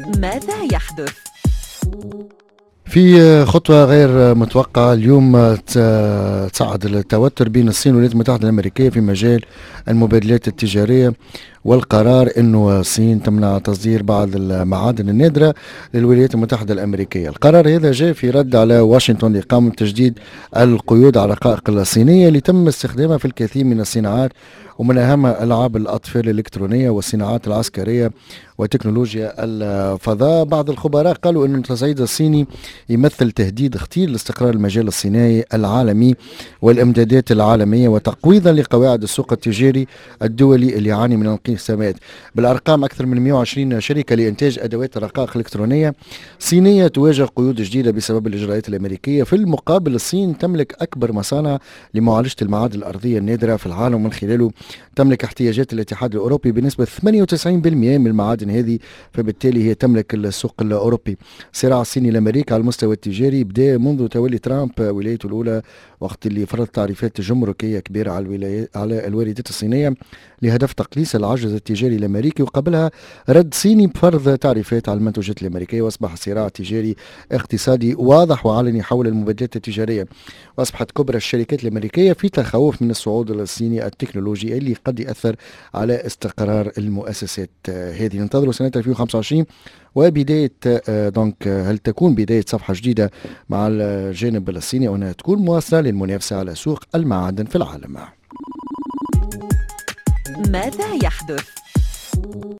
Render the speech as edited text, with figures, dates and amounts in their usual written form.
ماذا يحدث؟ في خطوة غير متوقعة اليوم تصعد التوتر بين الصين والولايات المتحدة الأمريكية في مجال المبادلات التجارية، والقرار أنه الصين تمنع تصدير بعض المعادن النادرة للولايات المتحدة الأمريكية. القرار هذا جاء في رد على واشنطن لإقامة تجديد القيود على الرقائق الصينية اللي تم استخدامها في الكثير من الصناعات، ومن أهمها ألعاب الأطفال الإلكترونية والصناعات العسكرية وتكنولوجيا الفضاء. بعض الخبراء قالوا أن التصعيد الصيني يمثل تهديد خطير لاستقرار المجال الصناعي العالمي والإمدادات العالمية، وتقويضا لقواعد السوق التجاري الدولي اللي يعاني من الانقسامات. بالأرقام، أكثر من 120 شركة لإنتاج أدوات الرقائق الإلكترونية صينية تواجه قيود جديدة بسبب الإجراءات الأمريكية. في المقابل، الصين تملك أكبر مصانع لمعالجة المعادن الأرضية النادرة في العالم، ومن خلاله تملك احتياجات الاتحاد الأوروبي بنسبة 98% من المعادن هذه، فبالتالي هي تملك السوق الأوروبي. الصراع الصيني الأمريكي على المستوى التجاري بدأ منذ تولي ترامب ولايته الأولى، وقت اللي فرض تعريفات جمركية كبيرة على الواردات الصينية لهدف تقليص العجز التجاري الأمريكي، وقبلها رد صيني بفرض تعريفات على المنتوجات الأمريكية. وأصبح صراع تجاري اقتصادي واضح وعلني حول المبادلات التجارية، وأصبحت كبرى الشركات الأمريكية في تخوف من الصعود الصيني التكنولوجي اللي قد يأثر على استقرار المؤسسات هذه. ننتظر سنة 2025 وبداية هل تكون بداية صفحة جديدة مع الجانب الصيني، أو أنها تكون مواصلة للمنافسة على سوق المعادن في العالم. ماذا يحدث؟